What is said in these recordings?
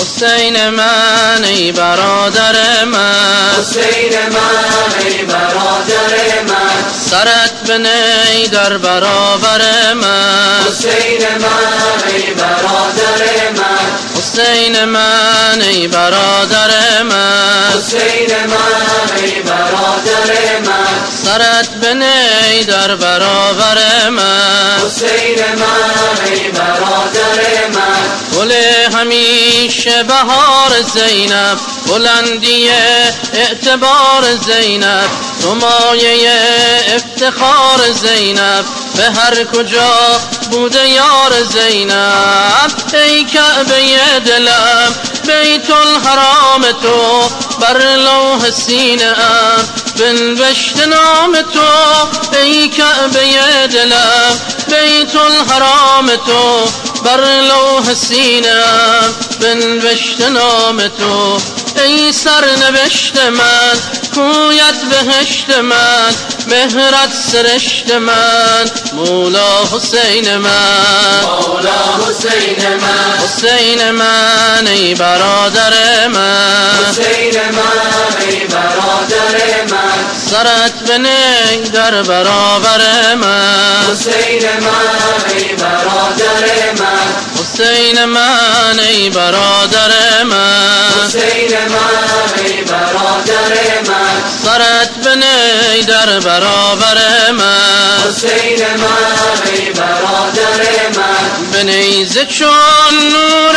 حسین من ای برادر من، حسین من ای برادر من، سرت بنه در برابر من، حسین من ای برادر من، حسین من ای برادر من، حسین من ای برادر من، سرت بنه در برابر من، حسین من ای برادر من، گل همیشه بهار زینب، بلندی اعتبار زینب، تو مایه افتخار زینب، به هر کجا بوده یار زینب. ای کعبه دلم بیت الحرام تو، بر لوح سینه ام بنوشت نام تو. ای کعبه دلم بیت الحرام تو، بر لوح سینه ام بنوشت نام تو. ای سرنوشت من، کویت بهشت من، مهرت سرشت من، مولا حسین من، مولا حسین من، حسین من ای برادر من، حسین من ای برادر من، سرت بنه در برابر من، حسین من ای برادر من، حسین من ای برادر من، حسین من ای برادر من، سرت بنه در برابر من، حسین من ای برادر من، به نیزه چون نور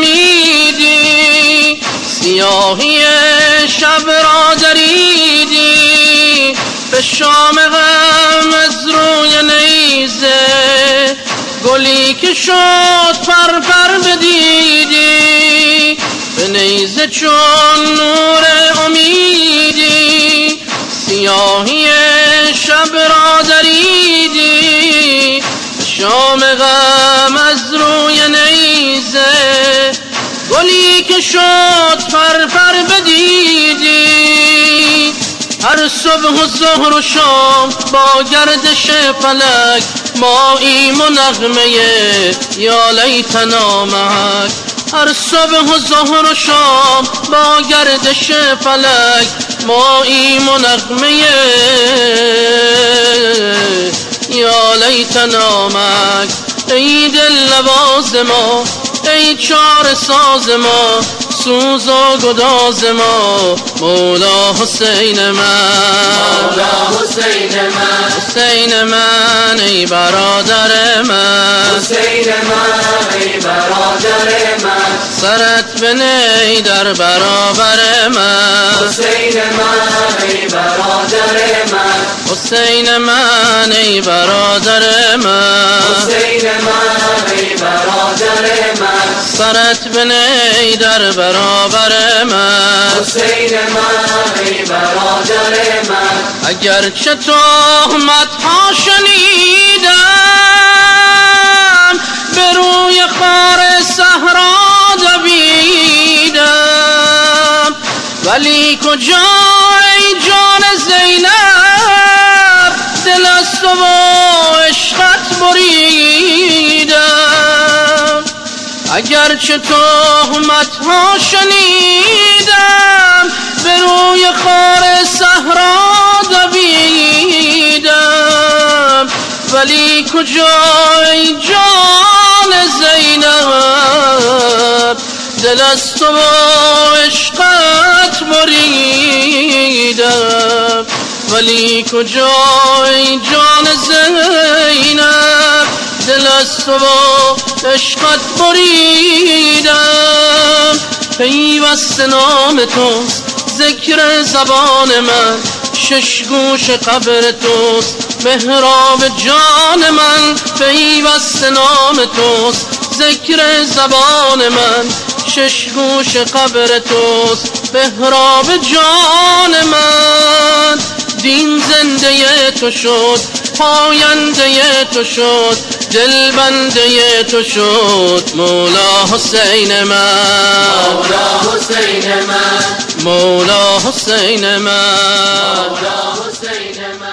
امیدی، سیاهی شب را دریدی، به شام غم از روی نیزه گلی که شد پر بدیدی. به نیزه چون نور امیدی، سیاهی شب را دریدی، به شام غم از روی نیزه گلی که شد پر بدیدی. هر صبح و ظهر و شام با گردش فلک، ماییم و نغمه یا لیتنا معک. هر صبح و ظهر و شام با گردش فلک، ماییم و نغمه یا لیتنا معک. ای دل نواز ما، ای چار ساز ما، سوز و گداز ما، مولا حسین من، مولا حسین من، حسین من ای برادر من، حسین من ای برادر من، سرت بنه در برابر من، حسین من ای برادر من، حسین من ای برادر من، حسین من ای برادر من، سرت بنه در برابر من، حسین من ای برادر من. اگرچه تهمت ها شنیدم، به روی خار صحرا دویدم، ولی کجا ای جان زینب، دل از تو و عشقت بریدم. اگرچه تهمت ها شنیدم، به روی خار صحرا دویدم، ولی کجا ای جان زینب، دل از تو و عشقت بریدم. ولی کجا ای جان زینب، دل از تو و عشقت بریدم. پیوسته نام توست ذکر زبان من، شش گوش قبر توست محراب جان من. پیوسته نام توست ذکر زبان من، شش گوش قبر توست محراب جان من. دین زنده تو شد، پاینده تو شد، دلبنده تو شد، مولا حسین من، مولا حسین من، مولا حسین من، مولا حسین من.